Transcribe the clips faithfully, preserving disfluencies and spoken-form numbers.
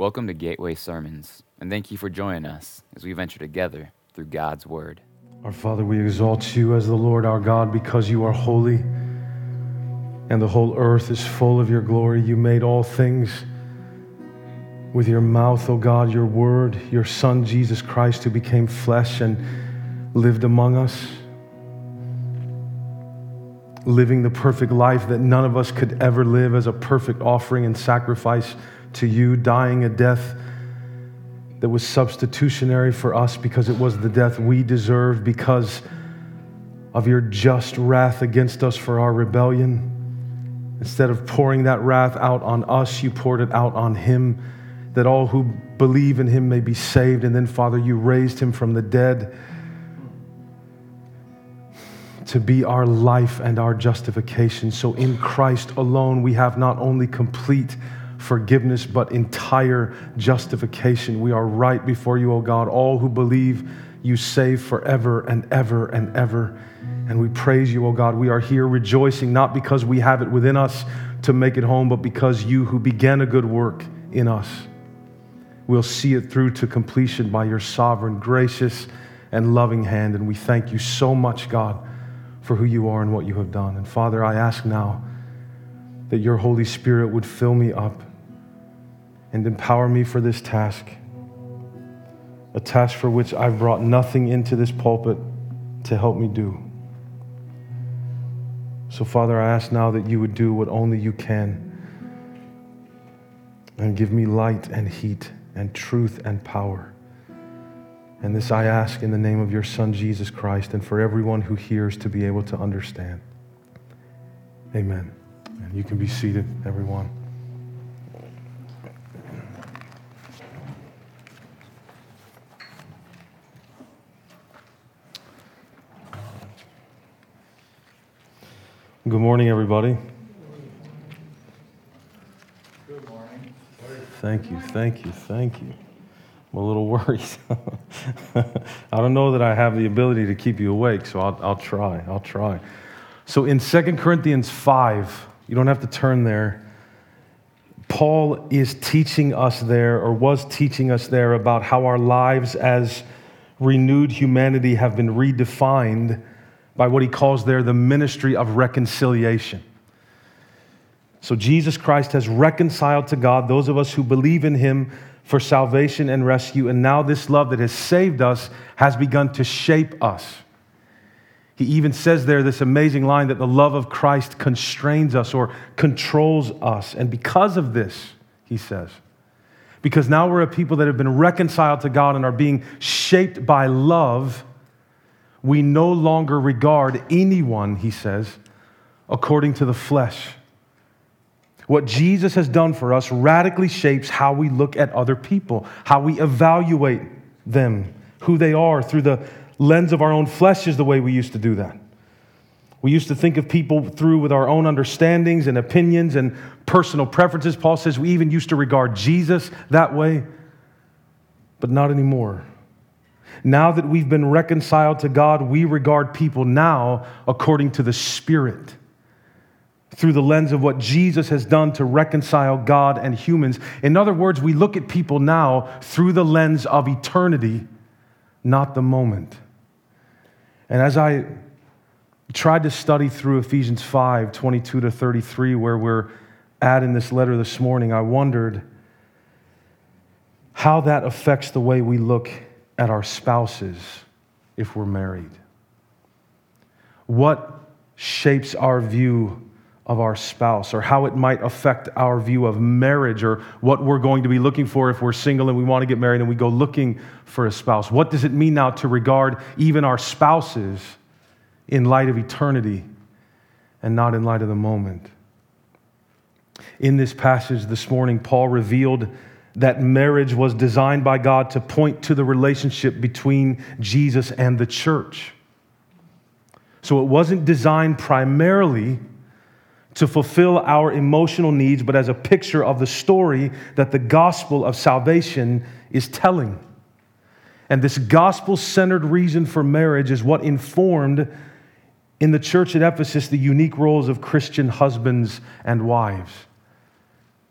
Welcome to Gateway Sermons, and thank you for joining us as we venture together through God's Word. Our Father, we exalt you as the Lord our God because you are holy and the whole earth is full of your glory. You made all things with your mouth, O God, your word, your Son, Jesus Christ, who became flesh and lived among us, living the perfect life that none of us could ever live as a perfect offering and sacrifice to you, dying a death that was substitutionary for us because it was the death we deserved because of your just wrath against us for our rebellion. Instead of pouring that wrath out on us, you poured it out on him, that all who believe in him may be saved. And then, Father, you raised him from the dead to be our life and our justification. So in Christ alone, we have not only complete forgiveness, but entire justification. We are right before you, O God. All who believe you save forever and ever and ever. And we praise you, O God. We are here rejoicing, not because we have it within us to make it home, but because you who began a good work in us will see it through to completion by your sovereign, gracious, and loving hand. And we thank you so much, God, for who you are and what you have done. And Father, I ask now that your Holy Spirit would fill me up and empower me for this task, a task for which I've brought nothing into this pulpit to help me do. So, Father, I ask now that you would do what only you can and give me light and heat and truth and power. And this I ask in the name of your Son, Jesus Christ, and for everyone who hears to be able to understand. Amen. And you can be seated, everyone. Good morning, everybody. Good morning. Thank you, thank you, thank you. I'm a little worried. I don't know that I have the ability to keep you awake, so I'll, I'll try, I'll try. So in Second Corinthians five, you don't have to turn there, Paul is teaching us there, or was teaching us there, about how our lives as renewed humanity have been redefined by what he calls there the ministry of reconciliation. So Jesus Christ has reconciled to God those of us who believe in him for salvation and rescue, and now this love that has saved us has begun to shape us. He even says there this amazing line that the love of Christ constrains us or controls us. And because of this, he says, because now we're a people that have been reconciled to God and are being shaped by love, we no longer regard anyone, he says, according to the flesh. What Jesus has done for us radically shapes how we look at other people, how we evaluate them, who they are through the lens of our own flesh is the way we used to do that. We used to think of people through with our own understandings and opinions and personal preferences. Paul says we even used to regard Jesus that way, but not anymore. Now that we've been reconciled to God, we regard people now according to the Spirit, through the lens of what Jesus has done to reconcile God and humans. In other words, we look at people now through the lens of eternity, not the moment. And as I tried to study through Ephesians five, twenty-two to thirty-three, where we're at in this letter this morning, I wondered how that affects the way we look at our spouses if we're married. What shapes our view of our spouse, or how it might affect our view of marriage, or what we're going to be looking for if we're single and we want to get married and we go looking for a spouse. What does it mean now to regard even our spouses in light of eternity and not in light of the moment? In this passage this morning, Paul revealed that marriage was designed by God to point to the relationship between Jesus and the church. So it wasn't designed primarily to fulfill our emotional needs, but as a picture of the story that the gospel of salvation is telling. And this gospel-centered reason for marriage is what informed in the church at Ephesus the unique roles of Christian husbands and wives.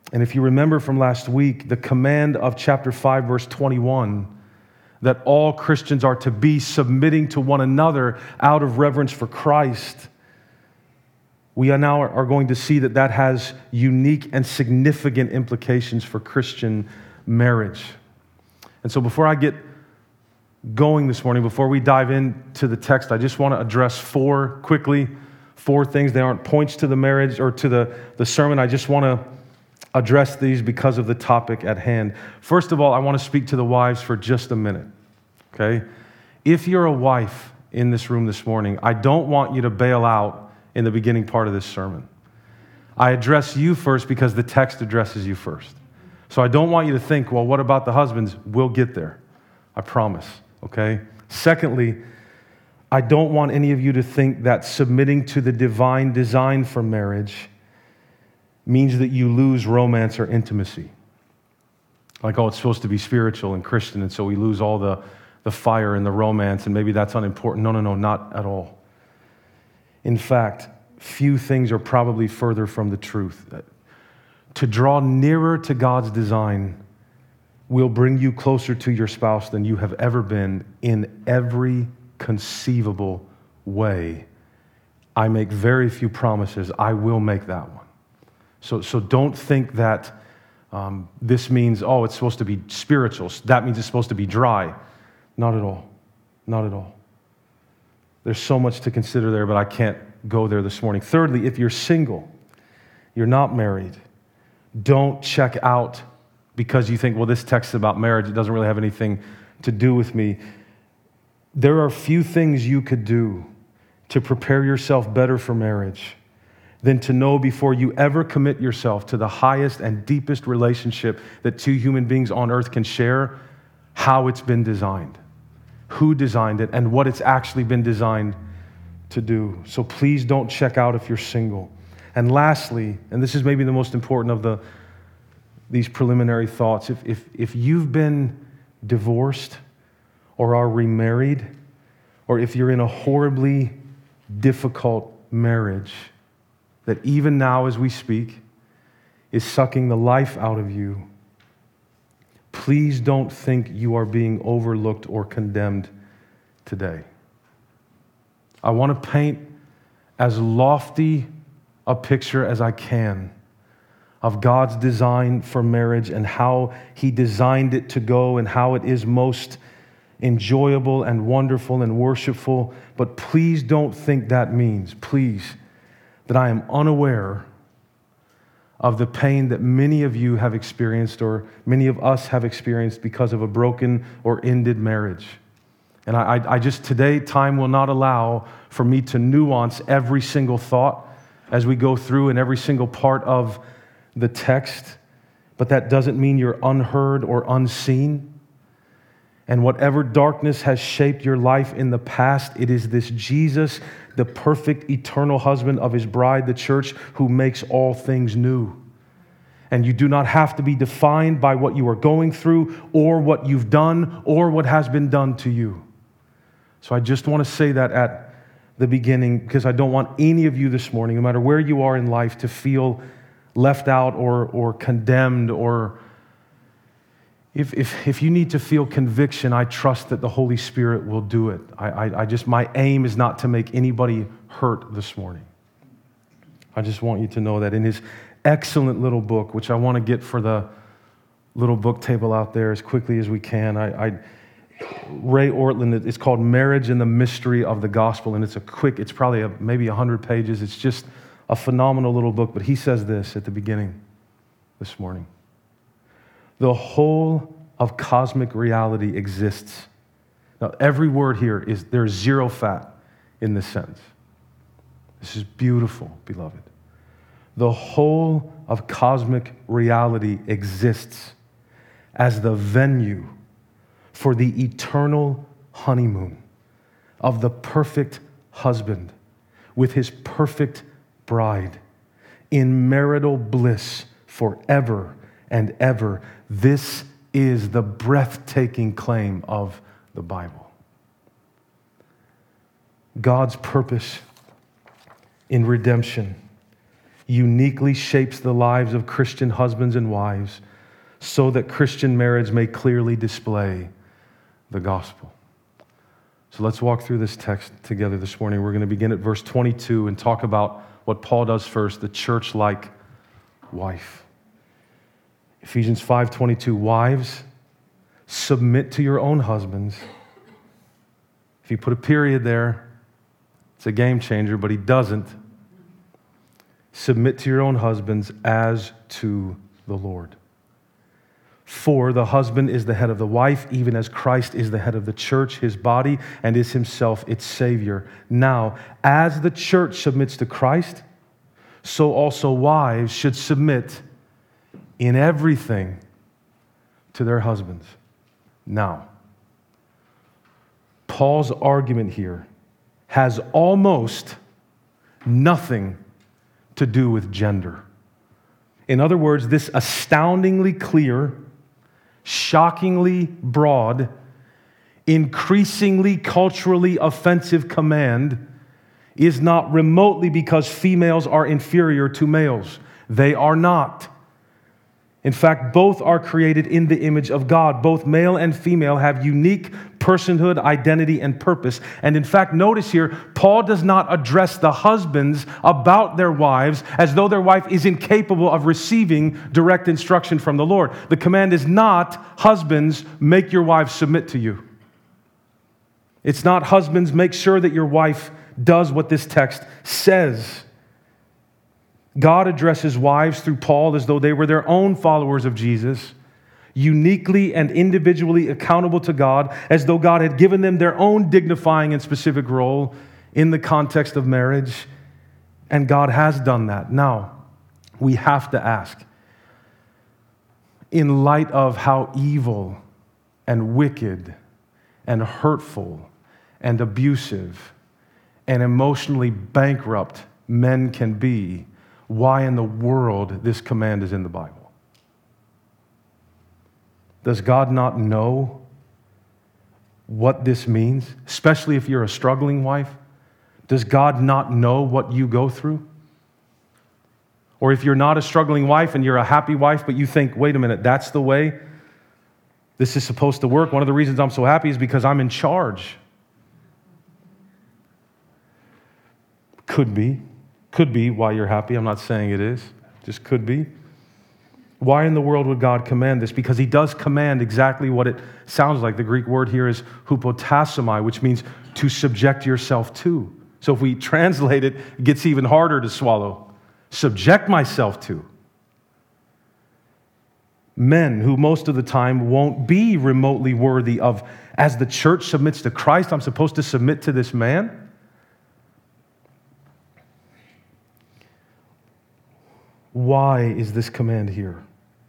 And if you remember from last week, the command of chapter five, verse twenty-one, that all Christians are to be submitting to one another out of reverence for Christ, we are now are going to see that that has unique and significant implications for Christian marriage. And so before I get going this morning, before we dive into the text, I just want to address four quickly, four things. They aren't points to the marriage or to the, the sermon. I just want to address these because of the topic at hand. First of all, I want to speak to the wives for just a minute, okay? If you're a wife in this room this morning, I don't want you to bail out in the beginning part of this sermon. I address you first because the text addresses you first. So I don't want you to think, well, what about the husbands? We'll get there. I promise, okay? Secondly, I don't want any of you to think that submitting to the divine design for marriage means that you lose romance or intimacy. Like, oh, it's supposed to be spiritual and Christian, and so we lose all the, the fire and the romance, and maybe that's unimportant. No, no, no, not at all. In fact, few things are probably further from the truth. To draw nearer to God's design will bring you closer to your spouse than you have ever been in every conceivable way. I make very few promises. I will make that one. So, so don't think that um, this means, oh, it's supposed to be spiritual. That means it's supposed to be dry. Not at all. Not at all. There's so much to consider there, but I can't go there this morning. Thirdly, if you're single, you're not married, don't check out because you think, well, this text is about marriage. It doesn't really have anything to do with me. There are few things you could do to prepare yourself better for marriage than to know before you ever commit yourself to the highest and deepest relationship that two human beings on earth can share, how it's been designed, who designed it, and what it's actually been designed to do. So please don't check out if you're single. And lastly, and this is maybe the most important of the these preliminary thoughts, if, if, if you've been divorced or are remarried, or if you're in a horribly difficult marriage, that even now as we speak is sucking the life out of you, please don't think you are being overlooked or condemned today. I want to paint as lofty a picture as I can of God's design for marriage and how He designed it to go and how it is most enjoyable and wonderful and worshipful. But please don't think that means, please, that I am unaware of the pain that many of you have experienced or many of us have experienced because of a broken or ended marriage. And I, I just, today, time will not allow for me to nuance every single thought as we go through in every single part of the text, but that doesn't mean you're unheard or unseen. And whatever darkness has shaped your life in the past, it is this Jesus, the perfect eternal husband of His bride, the church, who makes all things new. And you do not have to be defined by what you are going through or what you've done or what has been done to you. So I just want to say that at the beginning because I don't want any of you this morning, no matter where you are in life, to feel left out or, or condemned or If, if, if you need to feel conviction, I trust that the Holy Spirit will do it. I, I, I just, my aim is not to make anybody hurt this morning. I just want you to know that in his excellent little book, which I want to get for the little book table out there as quickly as we can, I, I Ray Ortlund, it's called Marriage and the Mystery of the Gospel, and it's a quick, it's probably a, maybe one hundred pages. It's just a phenomenal little book, but he says this at the beginning this morning. The whole of cosmic reality exists. Now, every word here is, there's zero fat in this sentence. This is beautiful, beloved. The whole of cosmic reality exists as the venue for the eternal honeymoon of the perfect husband with his perfect bride in marital bliss forever and ever. This is the breathtaking claim of the Bible. God's purpose in redemption uniquely shapes the lives of Christian husbands and wives so that Christian marriage may clearly display the gospel. So let's walk through this text together this morning. We're going to begin at verse twenty-two and talk about what Paul does first, the church-like wife. Ephesians five twenty-two, wives, submit to your own husbands. If you put a period there, it's a game changer, but he doesn't. Submit to your own husbands as to the Lord. For the husband is the head of the wife, even as Christ is the head of the church, his body, and is himself its Savior. Now, as the church submits to Christ, so also wives should submit in everything to their husbands. Now, Paul's argument here has almost nothing to do with gender. In other words, this astoundingly clear, shockingly broad, increasingly culturally offensive command is not remotely because females are inferior to males. They are not. In fact, both are created in the image of God. Both male and female have unique personhood, identity, and purpose. And in fact, notice here, Paul does not address the husbands about their wives as though their wife is incapable of receiving direct instruction from the Lord. The command is not, husbands, make your wives submit to you. It's not, husbands, make sure that your wife does what this text says. God addresses wives through Paul as though they were their own followers of Jesus, uniquely and individually accountable to God, as though God had given them their own dignifying and specific role in the context of marriage, and God has done that. Now, we have to ask, in light of how evil and wicked and hurtful and abusive and emotionally bankrupt men can be, why in the world this command is in the Bible? Does God not know what this means, especially if you're a struggling wife? Does God not know what you go through? Or if you're not a struggling wife and you're a happy wife, but you think, wait a minute, that's the way this is supposed to work. One of the reasons I'm so happy is because I'm in charge. Could be. Could be why you're happy. I'm not saying it is. Just could be. Why in the world would God command this? Because he does command exactly what it sounds like. The Greek word here is hupotasomai, which means to subject yourself to. So if we translate it, it gets even harder to swallow. Subject myself to. Men who most of the time won't be remotely worthy of, as the church submits to Christ, I'm supposed to submit to this man? Why is this command here?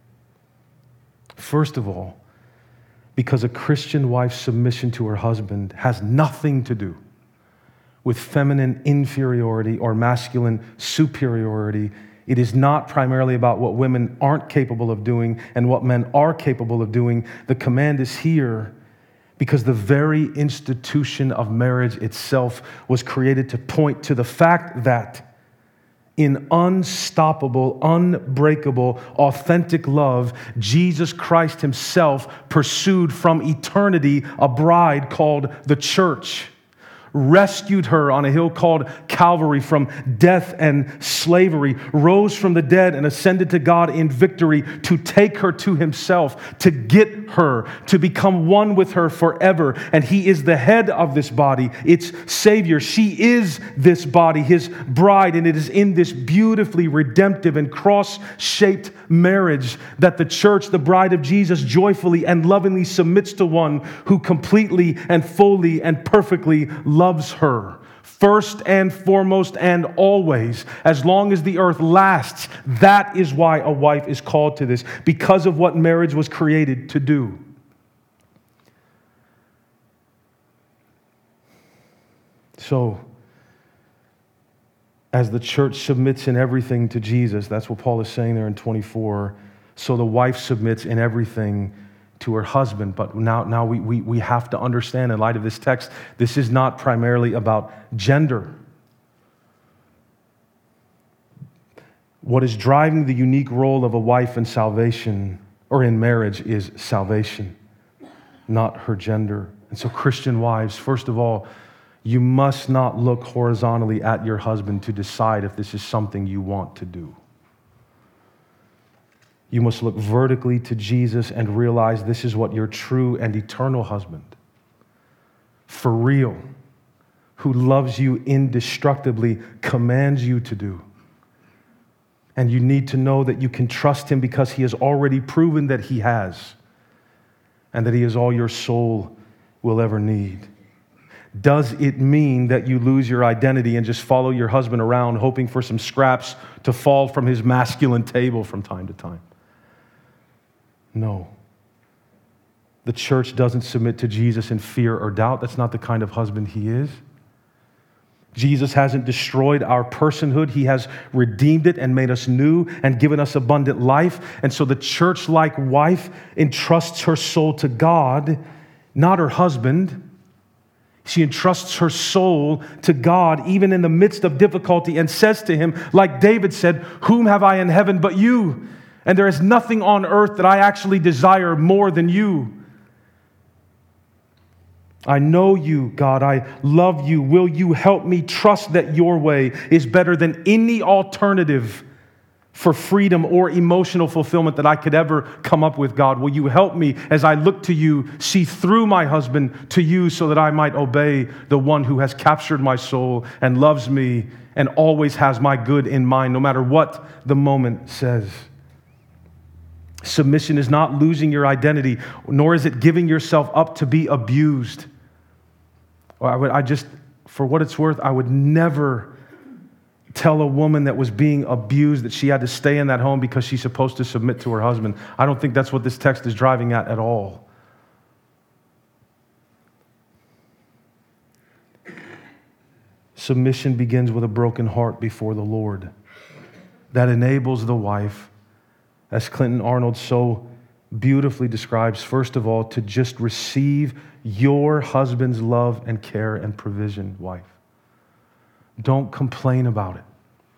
First of all, because a Christian wife's submission to her husband has nothing to do with feminine inferiority or masculine superiority. It is not primarily about what women aren't capable of doing and what men are capable of doing. The command is here because the very institution of marriage itself was created to point to the fact that in unstoppable, unbreakable, authentic love, Jesus Christ himself pursued from eternity a bride called the church, rescued her on a hill called Calvary from death and slavery, rose from the dead and ascended to God in victory to take her to himself, to get her, to become one with her forever. And he is the head of this body, its Savior. She is this body, his bride, and it is in this beautifully redemptive and cross-shaped marriage that the church, the bride of Jesus, joyfully and lovingly submits to one who completely and fully and perfectly loves her. First and foremost and always, as long as the earth lasts. That is why a wife is called to this, because of what marriage was created to do. So, as the church submits in everything to Jesus, that's what Paul is saying there in twenty-four, so the wife submits in everything to her husband. But now, now we, we, we have to understand, in light of this text, this is not primarily about gender. What is driving the unique role of a wife in salvation or in marriage is salvation, not her gender. And so, Christian wives, first of all, you must not look horizontally at your husband to decide if this is something you want to do. You must look vertically to Jesus and realize this is what your true and eternal husband, for real, who loves you indestructibly, commands you to do. And you need to know that you can trust him because he has already proven that he has, and that he is all your soul will ever need. Does it mean that you lose your identity and just follow your husband around hoping for some scraps to fall from his masculine table from time to time? No. The church doesn't submit to Jesus in fear or doubt. That's not the kind of husband he is. Jesus hasn't destroyed our personhood. He has redeemed it and made us new and given us abundant life. And so the church-like wife entrusts her soul to God, not her husband. She entrusts her soul to God even in the midst of difficulty and says to him, like David said, "Whom have I in heaven but you? And there is nothing on earth that I actually desire more than you. I know you, God. I love you. Will you help me trust that your way is better than any alternative for freedom or emotional fulfillment that I could ever come up with, God? Will you help me as I look to you, see through my husband to you so that I might obey the one who has captured my soul and loves me and always has my good in mind, no matter what the moment says." Submission is not losing your identity, nor is it giving yourself up to be abused. I would, I just, for what it's worth, I would never tell a woman that was being abused that she had to stay in that home because she's supposed to submit to her husband. I don't think that's what this text is driving at at all. Submission begins with a broken heart before the Lord. That enables the wife, as Clinton Arnold so beautifully describes, first of all, to just receive your husband's love and care and provision, wife. Don't complain about it.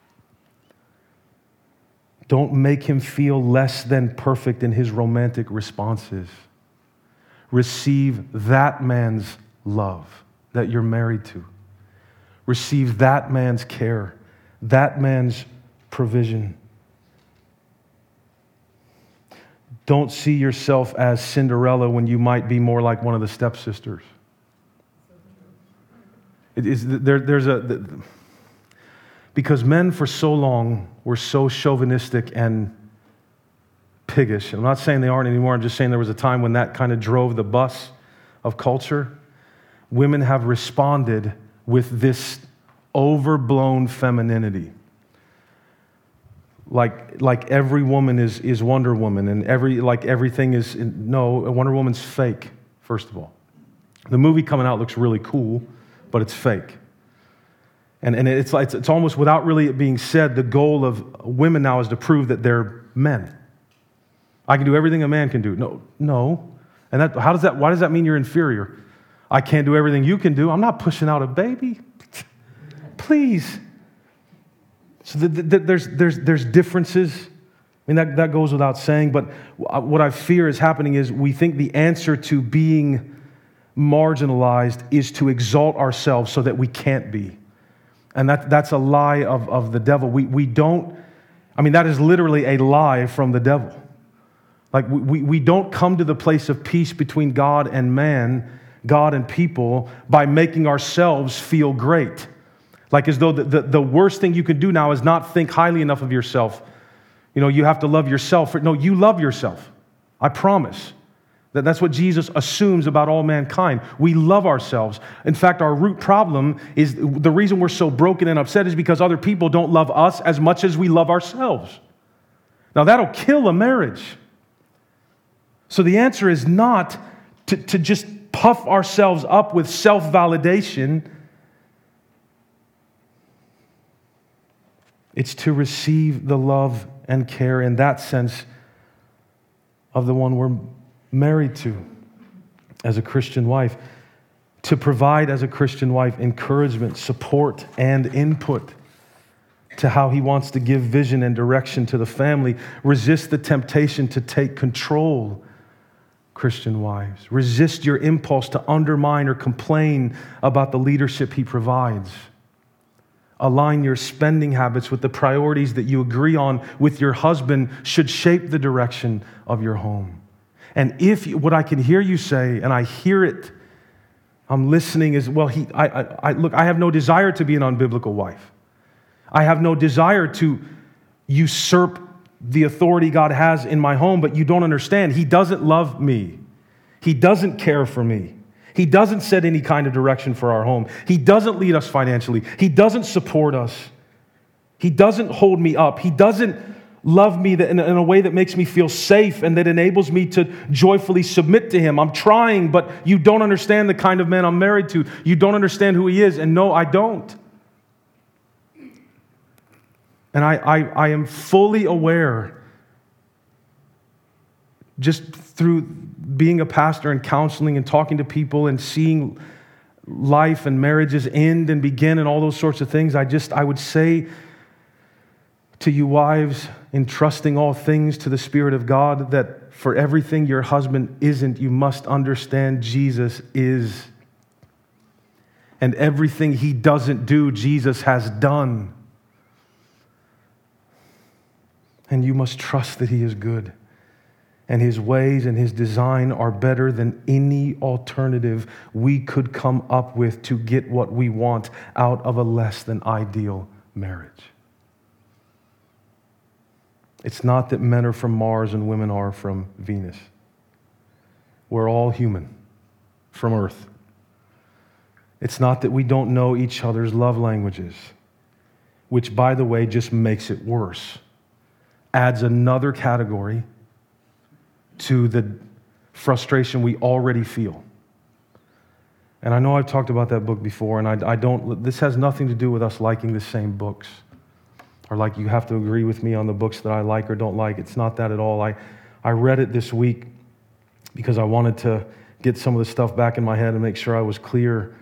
Don't make him feel less than perfect in his romantic responses. Receive that man's love that you're married to. Receive that man's care, that man's provision. Don't see yourself as Cinderella when you might be more like one of the stepsisters. It is, there, there's a, because men for so long were so chauvinistic and piggish. I'm not saying they aren't anymore. I'm just saying there was a time when that kind of drove the bus of culture. Women have responded with this overblown femininity. Like, like every woman is, is Wonder Woman, and every like everything is, no, Wonder Woman's fake, first of all. The movie coming out looks really cool, but it's fake. And, and it's, like, it's, it's almost without really it being said, the goal of women now is to prove that they're men. I can do everything a man can do. No, no. And that, how does that, why does that mean you're inferior? I can't do everything you can do. I'm not pushing out a baby. Please. So the, the, there's, there's, there's differences. I mean, that, that goes without saying, but what I fear is happening is we think the answer to being marginalized is to exalt ourselves so that we can't be. And that, that's a lie of, of the devil. We, we don't, I mean, that is literally a lie from the devil. Like, we, we don't come to the place of peace between God and man, God and people, by making ourselves feel great. Like as though the, the, the worst thing you can do now is not think highly enough of yourself. You know, you have to love yourself. No, you love yourself. I promise. That that's what Jesus assumes about all mankind. We love ourselves. In fact, our root problem is the reason we're so broken and upset is because other people don't love us as much as we love ourselves. Now, that'll kill a marriage. So the answer is not to, to just puff ourselves up with self-validation. It's to receive the love and care in that sense of the one we're married to as a Christian wife. To provide as a Christian wife encouragement, support, and input. to how he wants to give vision and direction to the family. Resist the temptation to take control, Christian wives. Resist your impulse to undermine or complain about the leadership he provides. Align your spending habits with the priorities that you agree on with your husband should shape the direction of your home. And if you, what I can hear you say, and I hear it, I'm listening, is, well, he, I, I, I, look, I have no desire to be an unbiblical wife. I have no desire to usurp the authority God has in my home, but you don't understand. He doesn't love me. He doesn't care for me. He doesn't set any kind of direction for our home. He doesn't lead us financially. He doesn't support us. He doesn't hold me up. He doesn't love me in a way that makes me feel safe and that enables me to joyfully submit to him. I'm trying, but you don't understand the kind of man I'm married to. You don't understand who he is. And no, I don't. And I, I, I am fully aware, just through being a pastor and counseling and talking to people and seeing life and marriages end and begin and all those sorts of things, I just, I would say to you wives, entrusting all things to the Spirit of God, that for everything your husband isn't, you must understand Jesus is. And everything he doesn't do, Jesus has done. And you must trust that he is good. And his ways and his design are better than any alternative we could come up with to get what we want out of a less than ideal marriage. It's not that men are from Mars and women are from Venus. We're all human from Earth. It's not that we don't know each other's love languages, which, by the way, just makes it worse. Adds another category to the frustration we already feel. And I know I've talked about that book before, and I, I don't, this has nothing to do with us liking the same books, or like you have to agree with me on the books that I like or don't like. It's not that at all. I, I read it this week because I wanted to get some of the stuff back in my head and make sure I was clear.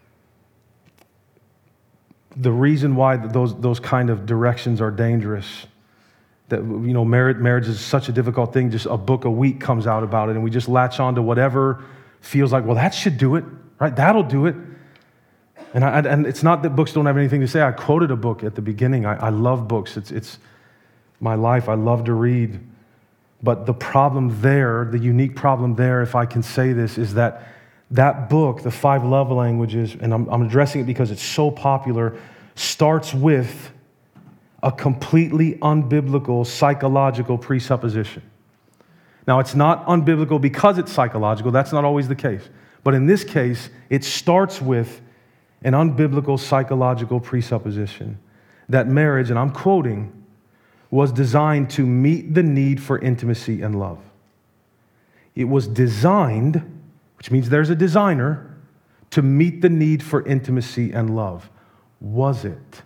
The reason why those, those kind of directions are dangerous, that, you know, marriage, marriage is such a difficult thing, just a book a week comes out about it, and we just latch on to whatever feels like, well, that should do it, right? That'll do it. And I, and it's not that books don't have anything to say. I quoted a book at the beginning. I, I love books. It's, it's my life. I love to read. But the problem there, the unique problem there, if I can say this, is that that book, The Five Love Languages, and I'm, I'm addressing it because it's so popular, starts with a completely unbiblical psychological presupposition. Now, it's not unbiblical because it's psychological. That's not always the case. But in this case, it starts with an unbiblical psychological presupposition that marriage, and I'm quoting, was designed to meet the need for intimacy and love. It was designed, which means there's a designer, to meet the need for intimacy and love. Was it?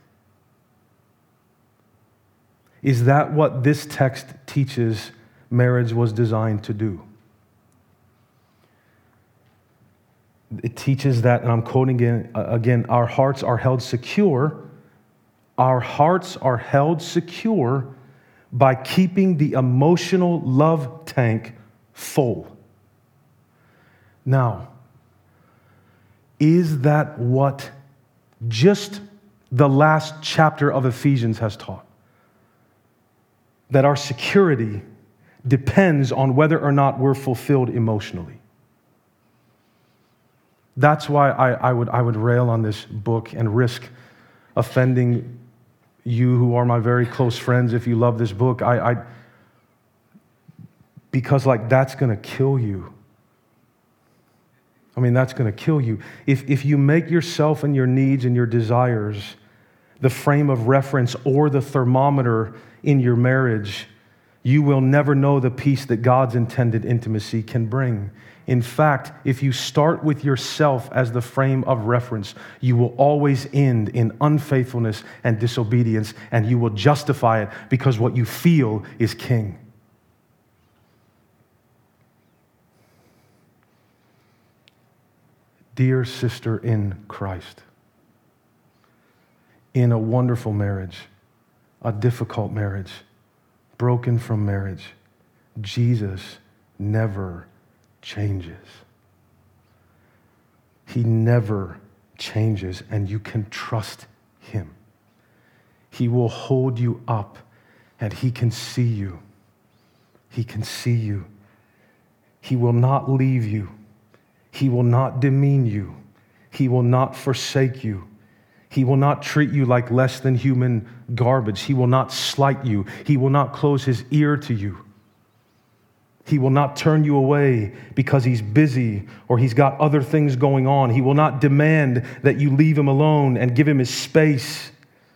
Is that what this text teaches marriage was designed to do? It teaches that, and I'm quoting again, again, our hearts are held secure. Our hearts are held secure by keeping the emotional love tank full. Now, is that what just the last chapter of Ephesians has taught? That our security depends on whether or not we're fulfilled emotionally. That's why I, I would I would rail on this book and risk offending you who are my very close friends if you love this book. I, I because like that's going to kill you. I mean, that's going to kill you. If if you make yourself and your needs and your desires the frame of reference or the thermometer in your marriage, you will never know the peace that God's intended intimacy can bring. In fact, if you start with yourself as the frame of reference, you will always end in unfaithfulness and disobedience, and you will justify it because what you feel is king. Dear sister in Christ, in a wonderful marriage, a difficult marriage, broken from marriage, Jesus never changes. He never changes, and you can trust him. He will hold you up, and he can see you. He can see you. He will not leave you. He will not demean you. He will not forsake you. He will not treat you like less than human garbage. He will not slight you. He will not close his ear to you. He will not turn you away because he's busy or he's got other things going on. He will not demand that you leave him alone and give him his space.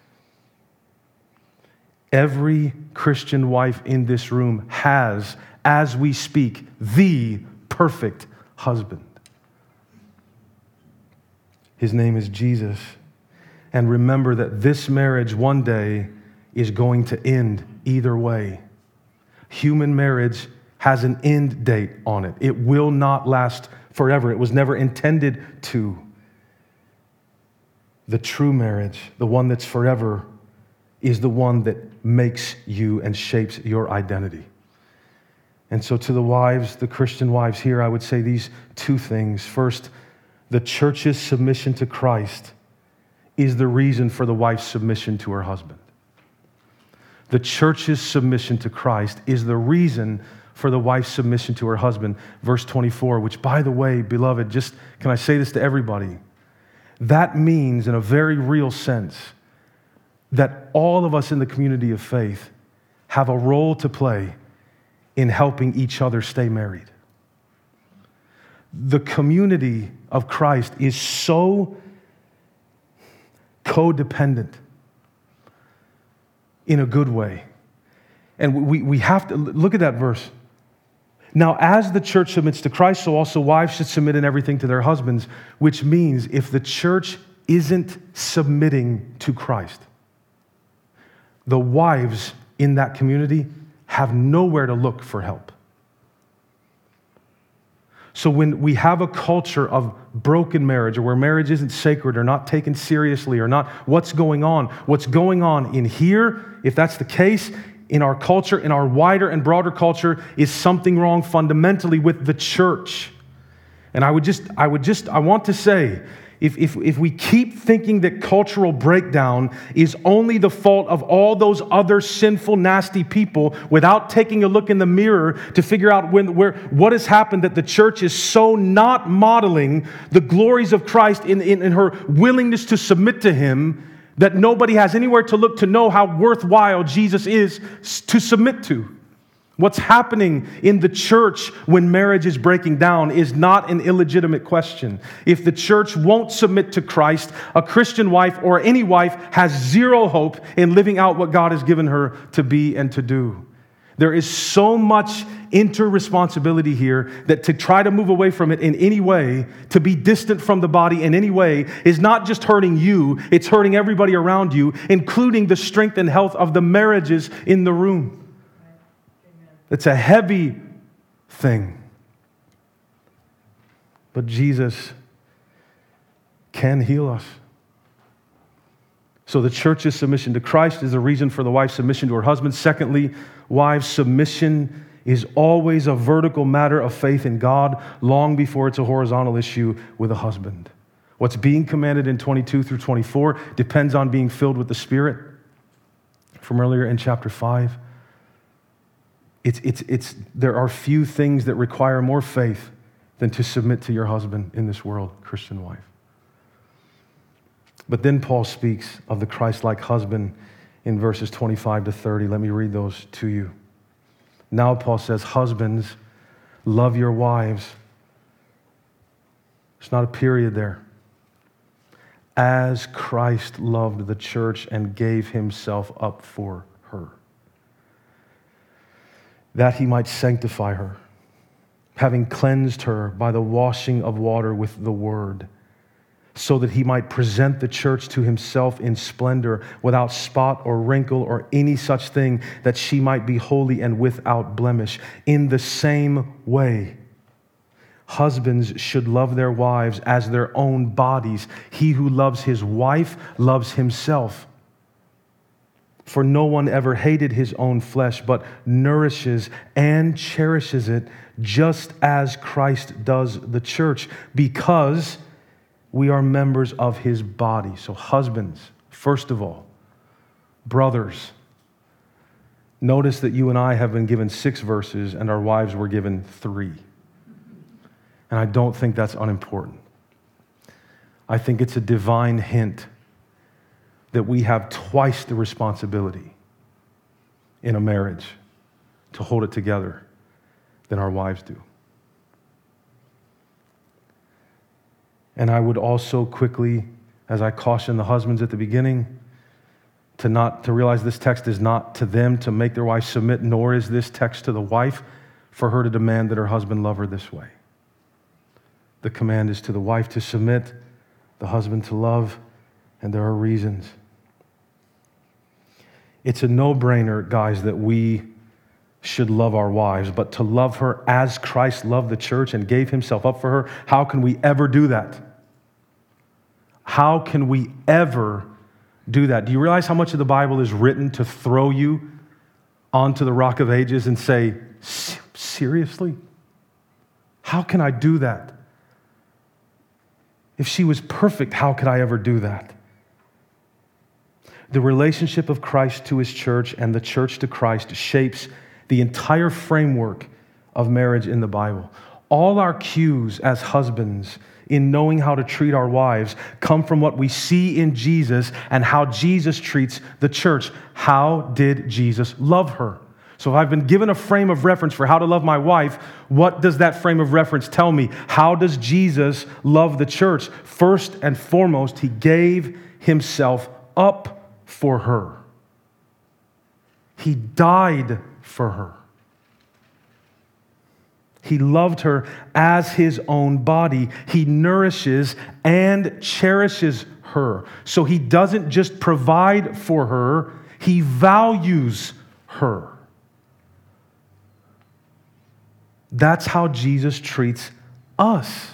Every Christian wife in this room has, as we speak, the perfect husband. His name is Jesus. And remember that this marriage one day is going to end either way. Human marriage has an end date on it. It will not last forever. It was never intended to. The true marriage, the one that's forever, is the one that makes you and shapes your identity. And so to the wives, the Christian wives here, I would say these two things. First, the church's submission to Christ is the reason for the wife's submission to her husband. The church's submission to Christ is the reason for the wife's submission to her husband. Verse twenty-four, which, by the way, beloved, just can I say this to everybody? That means, in a very real sense, that all of us in the community of faith have a role to play in helping each other stay married. The community of Christ is so codependent in a good way. And we, we have to look at that verse. Now, as the church submits to Christ, so also wives should submit in everything to their husbands, which means if the church isn't submitting to Christ, the wives in that community have nowhere to look for help. So when we have a culture of broken marriage, or where marriage isn't sacred or not taken seriously or not what's going on, what's going on in here, if that's the case, in our culture, in our wider and broader culture, is something wrong fundamentally with the church. And I would just, I would just, I want to say, If, if, if we keep thinking that cultural breakdown is only the fault of all those other sinful, nasty people without taking a look in the mirror to figure out when, where, what has happened that the church is so not modeling the glories of Christ in, in, in her willingness to submit to him that nobody has anywhere to look to know how worthwhile Jesus is to submit to. What's happening in the church when marriage is breaking down is not an illegitimate question. If the church won't submit to Christ, a Christian wife or any wife has zero hope in living out what God has given her to be and to do. There is so much inter-responsibility here that to try to move away from it in any way, to be distant from the body in any way, is not just hurting you, it's hurting everybody around you, including the strength and health of the marriages in the room. It's a heavy thing. But Jesus can heal us. So the church's submission to Christ is the reason for the wife's submission to her husband. Secondly, wives' submission is always a vertical matter of faith in God long before it's a horizontal issue with a husband. What's being commanded in twenty-two through twenty-four depends on being filled with the Spirit from earlier in chapter five. It's, it's, it's, there are few things that require more faith than to submit to your husband in this world, Christian wife. But then Paul speaks of the Christ-like husband in verses twenty-five to thirty. Let me read those to you. Now Paul says, husbands, love your wives. There's not a period there. As Christ loved the church and gave himself up for her, that he might sanctify her, having cleansed her by the washing of water with the word, so that he might present the church to himself in splendor, without spot or wrinkle or any such thing, that she might be holy and without blemish. In the same way, husbands should love their wives as their own bodies. He who loves his wife loves himself. For no one ever hated his own flesh, but nourishes and cherishes it, just as Christ does the church, because we are members of his body. So husbands, first of all, brothers, notice that you and I have been given six verses and our wives were given three. And I don't think that's unimportant. I think it's a divine hint that we have twice the responsibility in a marriage to hold it together than our wives do. And I would also quickly, as I cautioned the husbands at the beginning, to not to realize this text is not to them to make their wife submit, nor is this text to the wife for her to demand that her husband love her this way. The command is to the wife to submit, the husband to love, and there are reasons. It's a no-brainer, guys, that we should love our wives, but to love her as Christ loved the church and gave himself up for her, how can we ever do that? How can we ever do that? Do you realize how much of the Bible is written to throw you onto the rock of ages and say, seriously? How can I do that? If she was perfect, how could I ever do that? The relationship of Christ to his church and the church to Christ shapes the entire framework of marriage in the Bible. All our cues as husbands in knowing how to treat our wives come from what we see in Jesus and how Jesus treats the church. How did Jesus love her? So if I've been given a frame of reference for how to love my wife, what does that frame of reference tell me? How does Jesus love the church? First and foremost, he gave himself up for her. He died for her. He loved her as his own body. He nourishes and cherishes her. So he doesn't just provide for her, he values her. That's how Jesus treats us.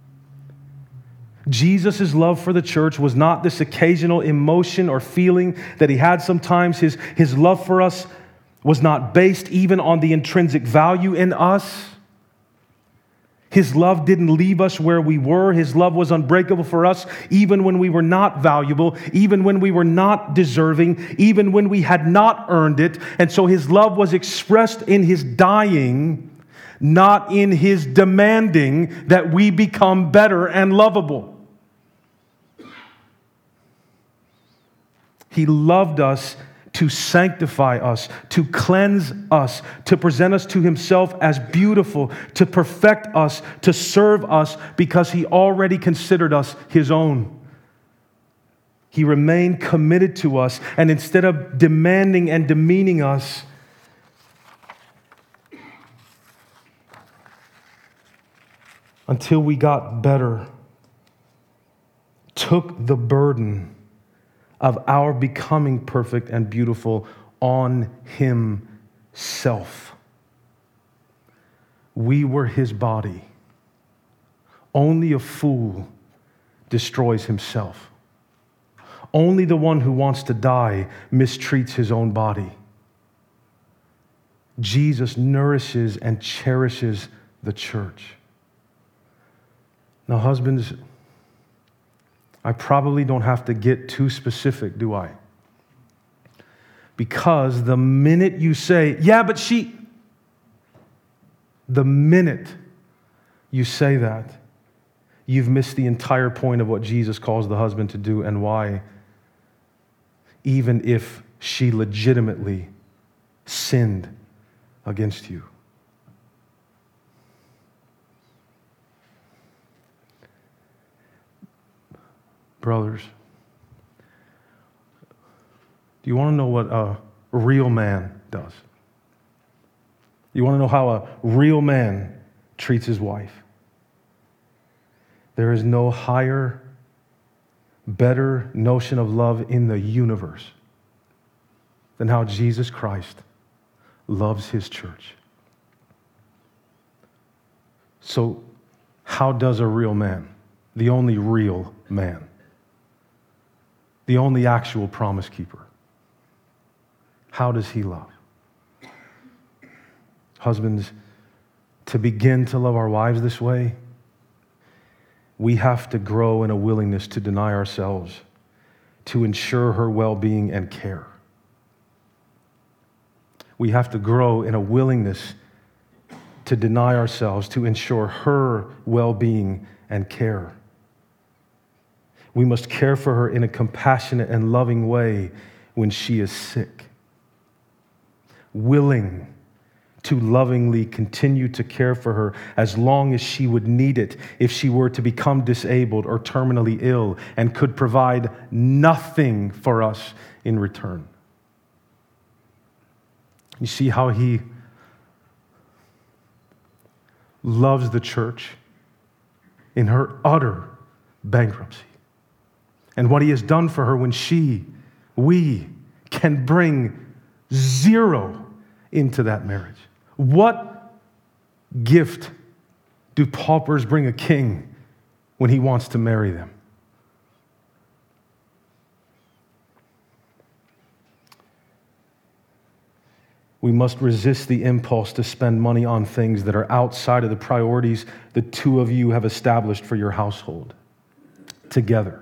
Jesus' love for the church was not this occasional emotion or feeling that he had sometimes. His, his love for us was not based even on the intrinsic value in us. His love didn't leave us where we were. His love was unbreakable for us even when we were not valuable, even when we were not deserving, even when we had not earned it. And so his love was expressed in his dying, not in his demanding that we become better and lovable. He loved us to sanctify us, to cleanse us, to present us to himself as beautiful, to perfect us, to serve us, because he already considered us his own. He remained committed to us, and instead of demanding and demeaning us, until we got better, took the burden of our becoming perfect and beautiful on himself. We were his body. Only a fool destroys himself. Only the one who wants to die mistreats his own body. Jesus nourishes and cherishes the church. Now, husbands, I probably don't have to get too specific, do I? Because the minute you say, yeah, but she, the minute you say that, you've missed the entire point of what Jesus calls the husband to do and why, even if she legitimately sinned against you. Brothers, do you want to know what a real man does? You want to know how a real man treats his wife? There is no higher, better notion of love in the universe than how Jesus Christ loves his church. So, how does a real man, the only real man, the only actual promise keeper, How does he love? Husbands, to begin to love our wives this way, we have to grow in a willingness to deny ourselves, to ensure her well-being and care. We have to grow in a willingness to deny ourselves, to ensure her well-being and care. We must care for her in a compassionate and loving way when she is sick. Willing to lovingly continue to care for her as long as she would need it if she were to become disabled or terminally ill and could provide nothing for us in return. You see how he loves the church in her utter bankruptcy, and what he has done for her when she, we, can bring zero into that marriage. What gift do paupers bring a king when he wants to marry them? We must resist the impulse to spend money on things that are outside of the priorities the two of you have established for your household together.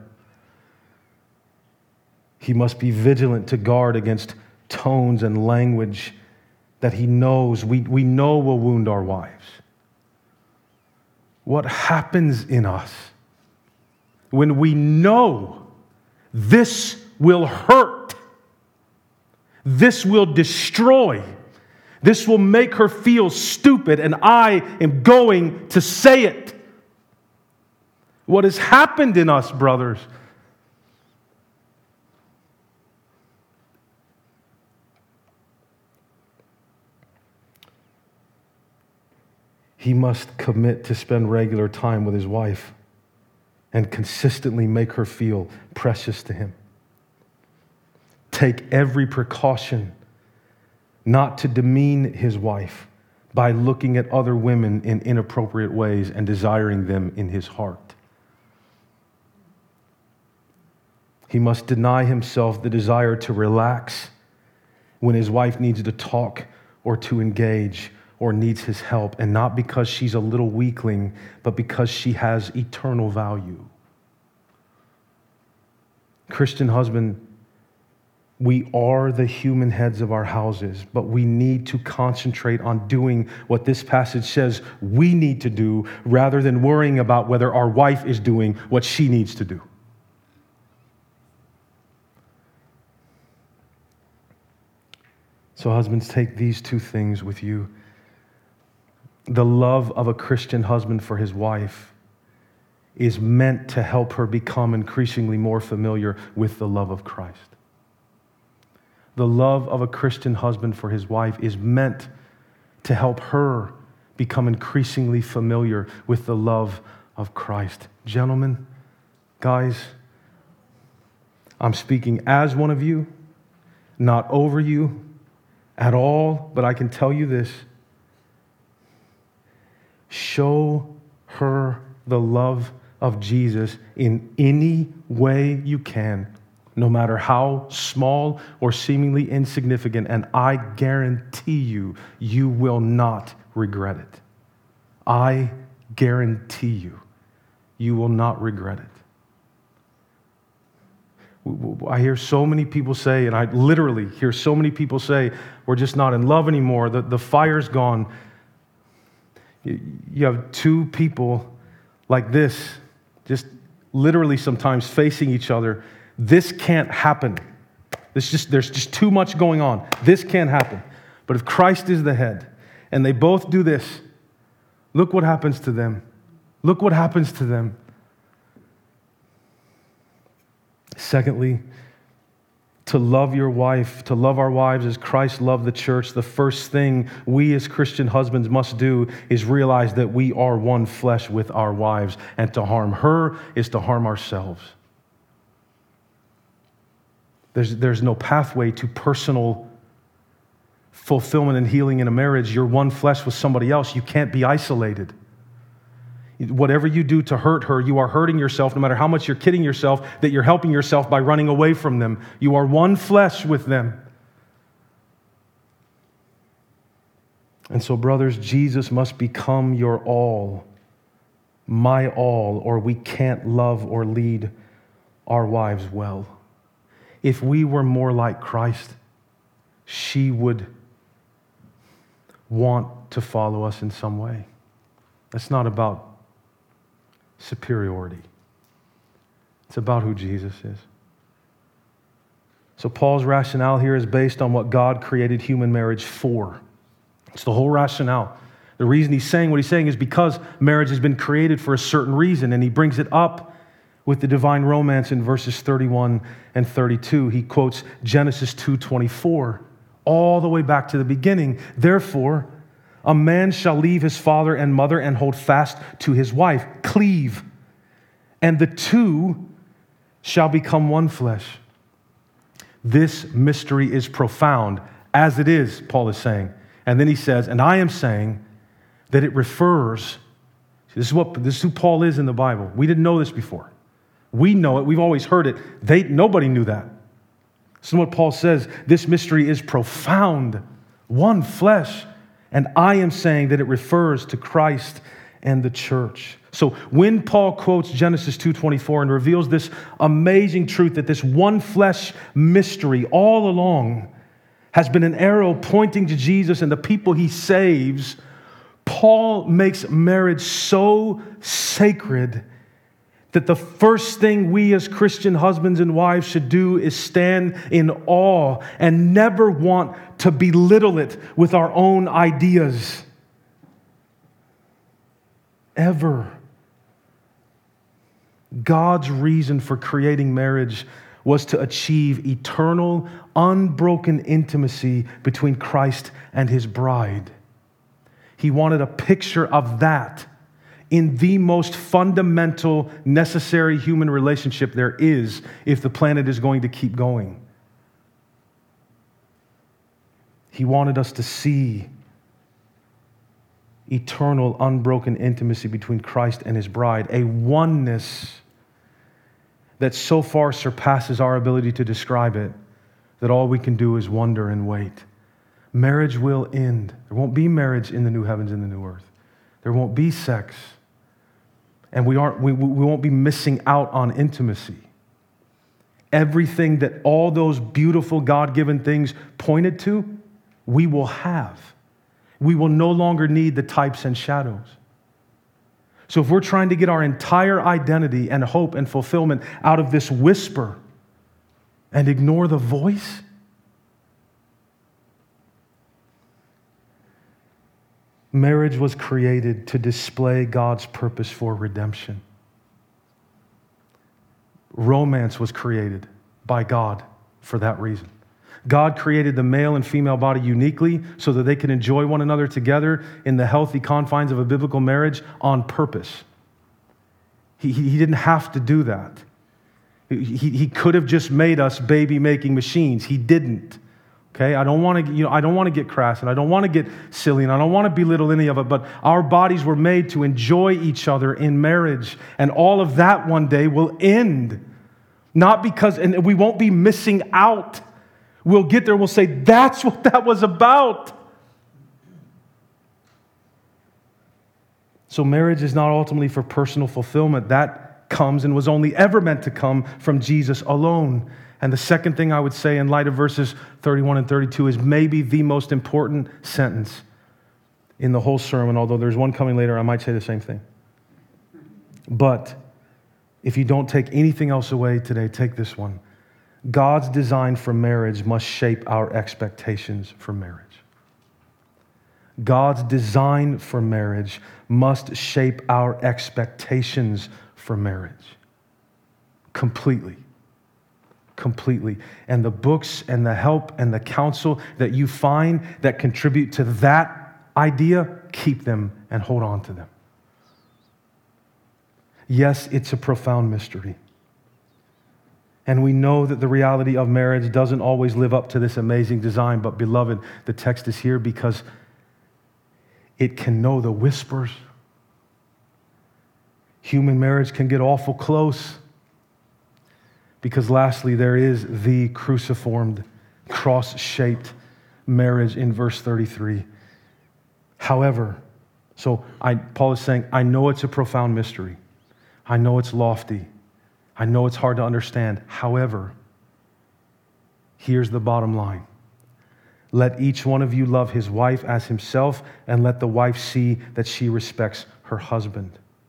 He must be vigilant to guard against tones and language that he knows, we, we know will wound our wives. What happens in us when we know this will hurt, this will destroy, this will make her feel stupid, and I am going to say it? What has happened in us, brothers? He must commit to spend regular time with his wife and consistently make her feel precious to him. Take every precaution not to demean his wife by looking at other women in inappropriate ways and desiring them in his heart. He must deny himself the desire to relax when his wife needs to talk or to engage or needs his help, and not because she's a little weakling, but because she has eternal value. Christian husband, we are the human heads of our houses, but we need to concentrate on doing what this passage says we need to do rather than worrying about whether our wife is doing what she needs to do. So husbands, take these two things with you. The love of a Christian husband for his wife is meant to help her become increasingly more familiar with the love of Christ. The love of a Christian husband for his wife is meant to help her become increasingly familiar with the love of Christ. Gentlemen, guys, I'm speaking as one of you, not over you at all, but I can tell you this. Show her the love of Jesus in any way you can, no matter how small or seemingly insignificant, and I guarantee you, you will not regret it. I guarantee you, you will not regret it. I hear so many people say, and I literally hear so many people say, we're just not in love anymore, the, the fire's gone. You have two people like this, just literally sometimes facing each other. This can't happen. This just, there's just too much going on. This can't happen. But if Christ is the head, and they both do this, look what happens to them. Look what happens to them. Secondly, to love your wife, to love our wives as Christ loved the church, the first thing we as Christian husbands must do is realize that we are one flesh with our wives, and to harm her is to harm ourselves. There's, there's no pathway to personal fulfillment and healing in a marriage. You're one flesh with somebody else. You can't be isolated. Whatever you do to hurt her, you are hurting yourself, no matter how much you're kidding yourself that you're helping yourself by running away from them. You are one flesh with them. And so, brothers, Jesus must become your all, my all, or we can't love or lead our wives well. If we were more like Christ, she would want to follow us in some way. It's not about superiority. It's about who Jesus is. So Paul's rationale here is based on what God created human marriage for. It's the whole rationale. The reason he's saying what he's saying is because marriage has been created for a certain reason, and he brings it up with the divine romance in verses thirty-one and thirty-two. He quotes Genesis two twenty-four, all the way back to the beginning. Therefore, a man shall leave his father and mother and hold fast to his wife, cleave, and the two shall become one flesh. This mystery is profound, as it is, Paul is saying. And then he says, and I am saying that it refers, this is what this is who Paul is in the Bible. We didn't know this before. We know it, we've always heard it. They nobody knew that. This is what Paul says, this mystery is profound, one flesh. And I am saying that it refers to Christ and the church. So when Paul quotes Genesis two twenty-four and reveals this amazing truth that this one flesh mystery all along has been an arrow pointing to Jesus and the people he saves, Paul makes marriage so sacred that the first thing we as Christian husbands and wives should do is stand in awe and never want to belittle it with our own ideas. Ever. God's reason for creating marriage was to achieve eternal, unbroken intimacy between Christ and his bride. He wanted a picture of that in the most fundamental, necessary human relationship there is if the planet is going to keep going. He wanted us to see eternal, unbroken intimacy between Christ and his bride, a oneness that so far surpasses our ability to describe it that all we can do is wonder and wait. Marriage will end. There won't be marriage in the new heavens and the new earth. There won't be sex. And we aren't we, we won't be missing out on intimacy. Everything that all those beautiful God-given things pointed to, we will have. We will no longer need the types and shadows. So if we're trying to get our entire identity and hope and fulfillment out of this whisper and ignore the voice, marriage was created to display God's purpose for redemption. Romance was created by God for that reason. God created the male and female body uniquely so that they can enjoy one another together in the healthy confines of a biblical marriage on purpose. He, he, he didn't have to do that. He, he could have just made us baby-making machines. He didn't. Okay, I don't want to, you know, I don't want to get crass and I don't want to get silly and I don't want to belittle any of it, but our bodies were made to enjoy each other in marriage, and all of that one day will end. Not because, and we won't be missing out. We'll get there and we'll say, that's what that was about. So marriage is not ultimately for personal fulfillment. That comes and was only ever meant to come from Jesus alone. And the second thing I would say in light of verses thirty-one and thirty-two is maybe the most important sentence in the whole sermon, although there's one coming later, I might say the same thing. But if you don't take anything else away today, take this one. God's design for marriage must shape our expectations for marriage. God's design for marriage must shape our expectations for marriage. Completely. Completely. And the books and the help and the counsel that you find that contribute to that idea, keep them and hold on to them. Yes, it's a profound mystery. And we know that the reality of marriage doesn't always live up to this amazing design, but beloved, the text is here because it can know the whispers. Human marriage can get awful close because lastly, there is the cruciformed, cross-shaped marriage in verse thirty-three. However, so I, Paul is saying, I know it's a profound mystery. I know it's lofty. I know it's hard to understand. However, here's the bottom line. Let each one of you love his wife as himself, and let the wife see that she respects her husband.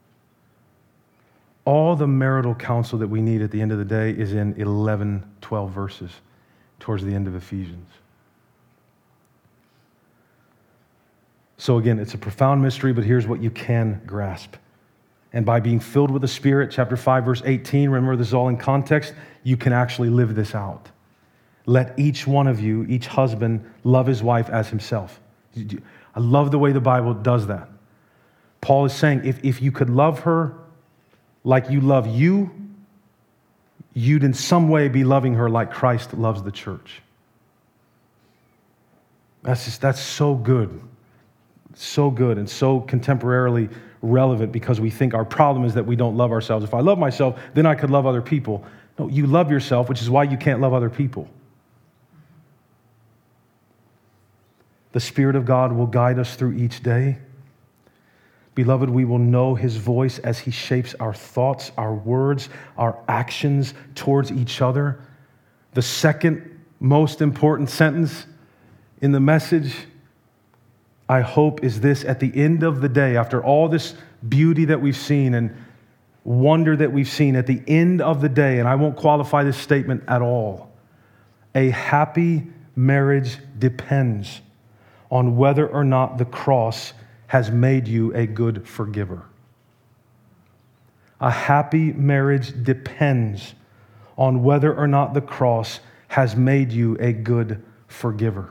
All the marital counsel that we need at the end of the day is in eleven, twelve verses towards the end of Ephesians. So again, it's a profound mystery, but here's what you can grasp. And by being filled with the Spirit, chapter five, verse eighteen, remember this is all in context, you can actually live this out. Let each one of you, each husband, love his wife as himself. I love the way the Bible does that. Paul is saying, if, if you could love her like you love you, you'd in some way be loving her like Christ loves the church. That's just, that's so good. So good and so contemporarily relevant, because we think our problem is that we don't love ourselves. If I love myself, then I could love other people. No, you love yourself, which is why you can't love other people. The Spirit of God will guide us through each day. Beloved, we will know His voice as He shapes our thoughts, our words, our actions towards each other. The second most important sentence in the message, I hope, is this: at the end of the day, after all this beauty that we've seen and wonder that we've seen, at the end of the day, and I won't qualify this statement at all, a happy marriage depends on whether or not the cross has made you a good forgiver. A happy marriage depends on whether or not the cross has made you a good forgiver.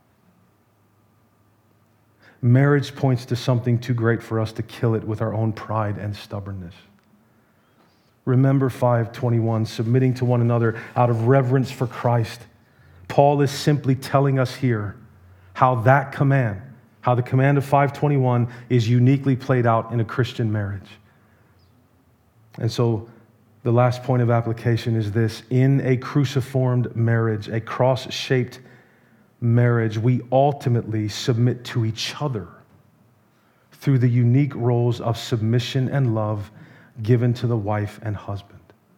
Marriage points to something too great for us to kill it with our own pride and stubbornness. Remember five twenty-one, submitting to one another out of reverence for Christ. Paul is simply telling us here how that command, how the command of five twenty-one is uniquely played out in a Christian marriage. And so the last point of application is this: in a cruciformed marriage, a cross-shaped marriage, we ultimately submit to each other through the unique roles of submission and love given to the wife and husband.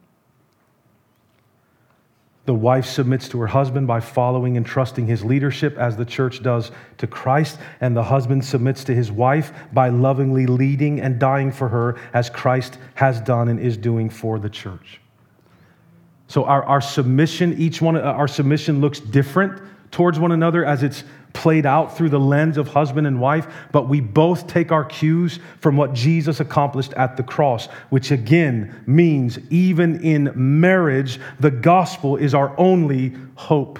The wife submits to her husband by following and trusting his leadership, as the church does to Christ, and the husband submits to his wife by lovingly leading and dying for her, as Christ has done and is doing for the church. So our, our submission, each one, our submission looks different towards one another as it's played out through the lens of husband and wife, but we both take our cues from what Jesus accomplished at the cross, which again means even in marriage, the gospel is our only hope.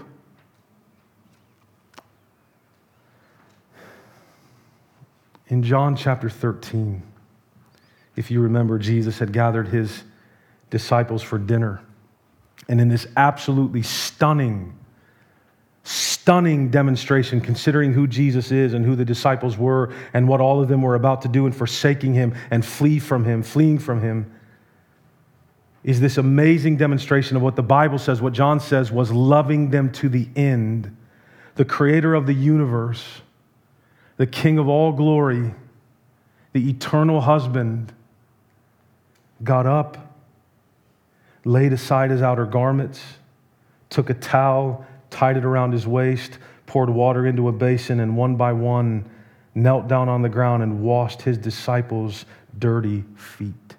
In John chapter thirteen, if you remember, Jesus had gathered his disciples for dinner, and in this absolutely stunning Stunning demonstration, considering who Jesus is and who the disciples were and what all of them were about to do in forsaking him and flee from him, fleeing from him, is this amazing demonstration of what the Bible says, what John says was loving them to the end. The creator of the universe, the King of all glory, the eternal husband, got up, laid aside his outer garments, took a towel, tied it around his waist, poured water into a basin, and one by one knelt down on the ground and washed his disciples' dirty feet.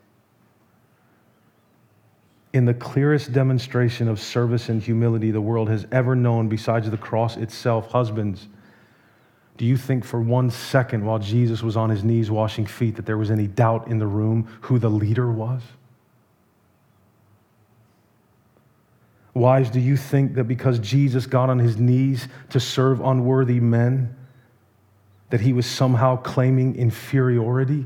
In the clearest demonstration of service and humility the world has ever known besides the cross itself, husbands, do you think for one second while Jesus was on his knees washing feet that there was any doubt in the room who the leader was? Wives, do you think that because Jesus got on his knees to serve unworthy men, that he was somehow claiming inferiority?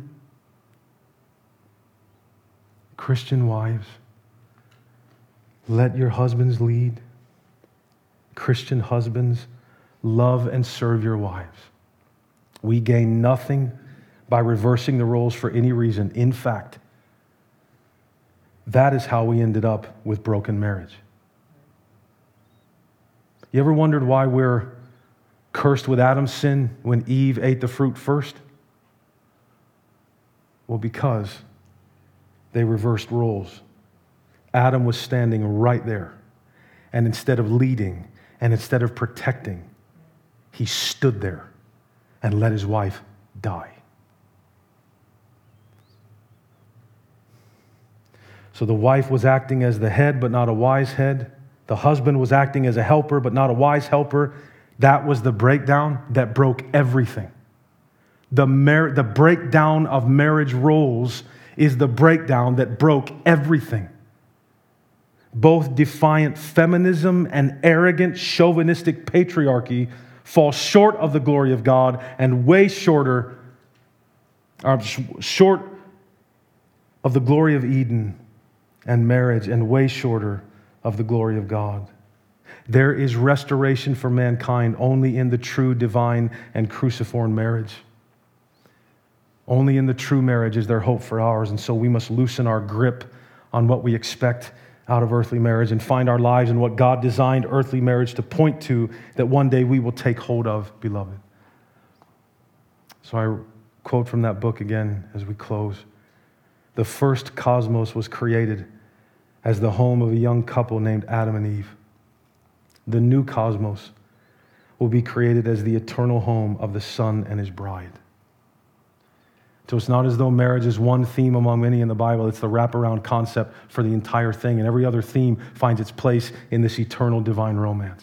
Christian wives, let your husbands lead. Christian husbands, love and serve your wives. We gain nothing by reversing the roles for any reason. In fact, that is how we ended up with broken marriage. You ever wondered why we're cursed with Adam's sin when Eve ate the fruit first? Well, because they reversed roles. Adam was standing right there. And instead of leading and instead of protecting, he stood there and let his wife die. So the wife was acting as the head, but not a wise head. The husband was acting as a helper, but not a wise helper. That was the breakdown that broke everything. The, mar- the breakdown of marriage roles is the breakdown that broke everything. Both defiant feminism and arrogant chauvinistic patriarchy fall short of the glory of God and way shorter, or short of the glory of Eden and marriage, and way shorter of the glory of God. There is restoration for mankind only in the true divine and cruciform marriage. Only in the true marriage is there hope for ours, and so we must loosen our grip on what we expect out of earthly marriage and find our lives in what God designed earthly marriage to point to, that one day we will take hold of, beloved. So I quote from that book again as we close. The first cosmos was created as the home of a young couple named Adam and Eve. The new cosmos will be created as the eternal home of the Son and his bride. So it's not as though marriage is one theme among many in the Bible. It's the wraparound concept for the entire thing, and every other theme finds its place in this eternal divine romance.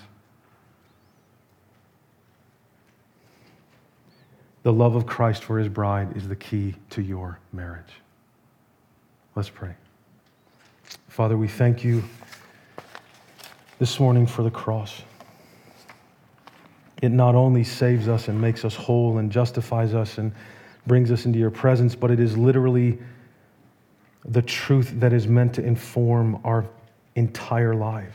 The love of Christ for his bride is the key to your marriage. Let's pray. Father, we thank you this morning for the cross. It not only saves us and makes us whole and justifies us and brings us into your presence, but it is literally the truth that is meant to inform our entire lives.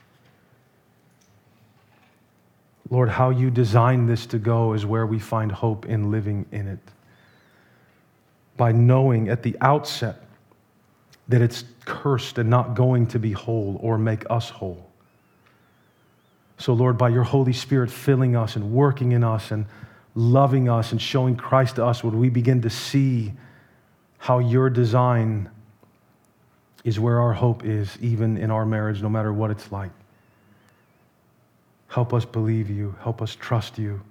Lord, how you designed this to go is where we find hope in living in it. By knowing at the outset that it's cursed and not going to be whole or make us whole. So, Lord, by your Holy Spirit filling us and working in us and loving us and showing Christ to us, would we begin to see how your design is where our hope is, even in our marriage, no matter what it's like. Help us believe you. Help us trust you.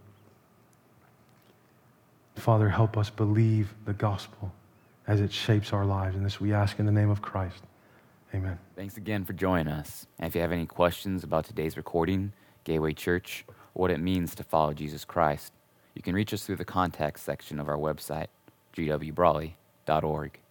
Father, help us believe the gospel as it shapes our lives. And this we ask in the name of Christ. Amen. Thanks again for joining us. And if you have any questions about today's recording, Gateway Church, or what it means to follow Jesus Christ, you can reach us through the contact section of our website, g w brawley dot org.